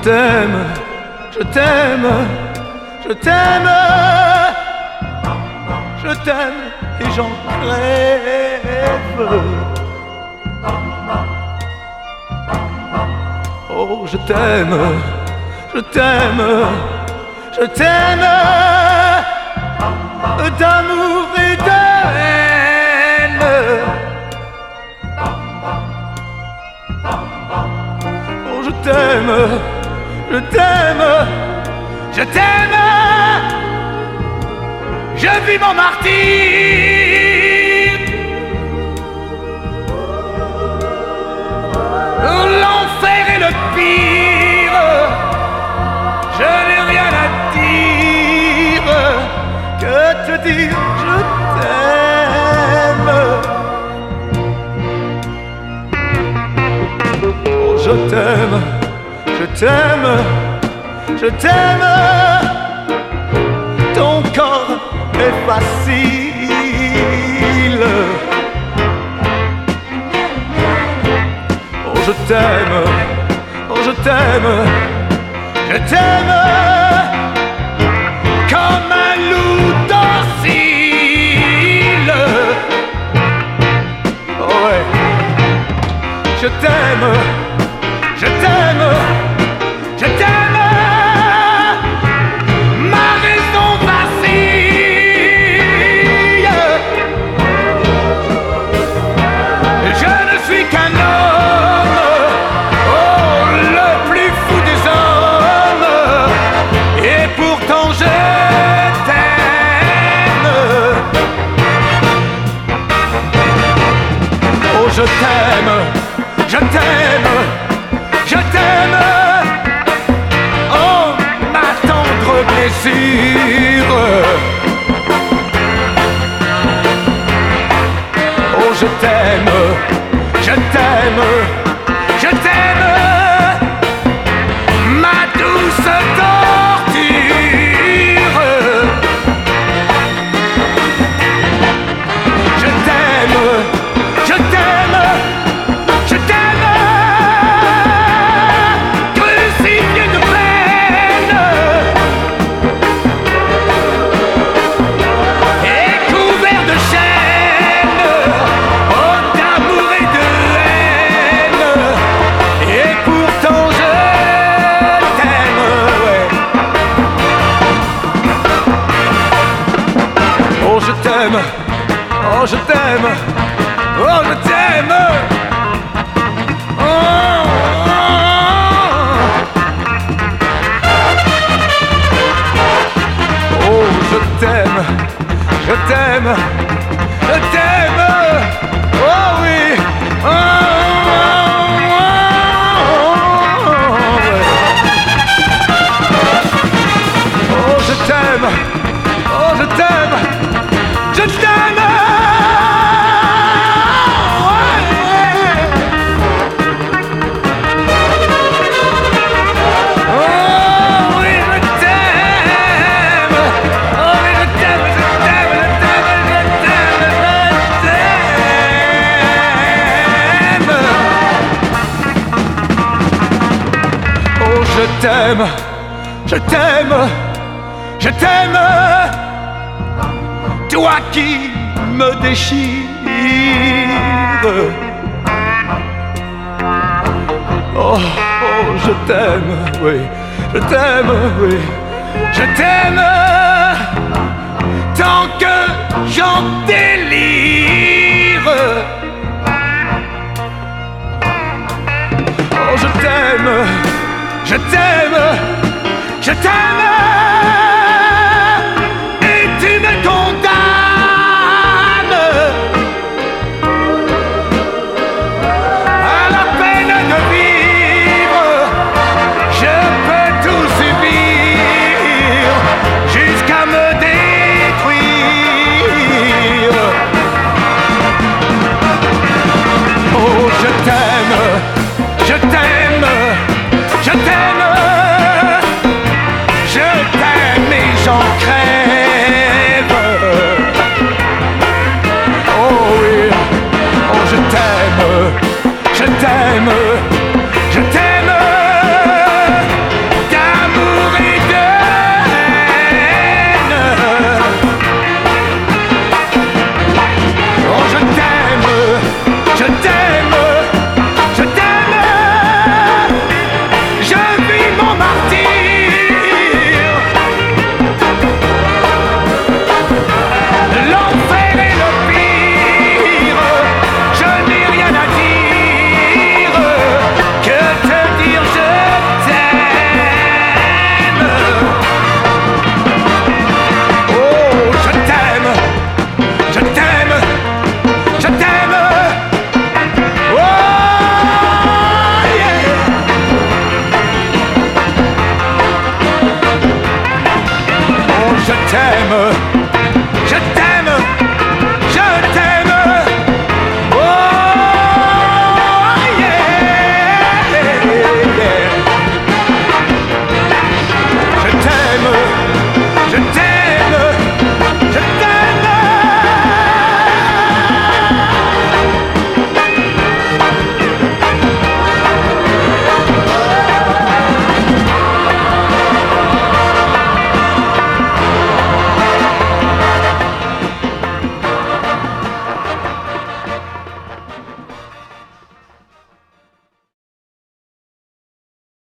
t'aime, je t'aime, je t'aime, je t'aime et j'en crève. Oh, je t'aime, je t'aime, je t'aime, d'amour et de haine. Oh, je t'aime, je t'aime, je t'aime, je vis mon martyre. L'enfer est le pire, je n'ai rien à dire que te dire je t'aime. Oh, je t'aime, je t'aime, je t'aime. Ton corps est facile. Oh, je t'aime, oh, je t'aime, je t'aime comme un loup docile. Oh ouais, je t'aime, je t'aime, je t'aime. Ma raison vacille. Je ne suis qu'un homme, oh, le plus fou des hommes, et pourtant je t'aime. Oh, je t'aime, je t'aime, je t'aime. Oh, ma tendre blessure. Oh, je t'aime, je t'aime, je t'aime. Ma douce torture. Je t'aime, je t'aime, je t'aime. Crucifié de peine et couvert de chaînes, oh, d'amour et de haine. Et pourtant je t'aime, ouais. Oh, je t'aime, oh, je t'aime, oh, je t'aime. Oh, oh, oh. Oh, je t'aime, je t'aime, je t'aime. Oh oui. Oh, oh, oh, ouais. Oh, je t'aime, oh, je t'aime, je t'aime. Je t'aime, je t'aime, je t'aime. Toi qui me déchires. Oh, oh, je t'aime, oui, je t'aime, oui, je t'aime. Tant que j'en délire. Oh, je t'aime, je t'aime, je t'aime. Et tu me condamnes à la peine de vivre. Je peux tout subir jusqu'à me détruire. Oh, je t'aime, je t'aime, je t'aime, je t'aime.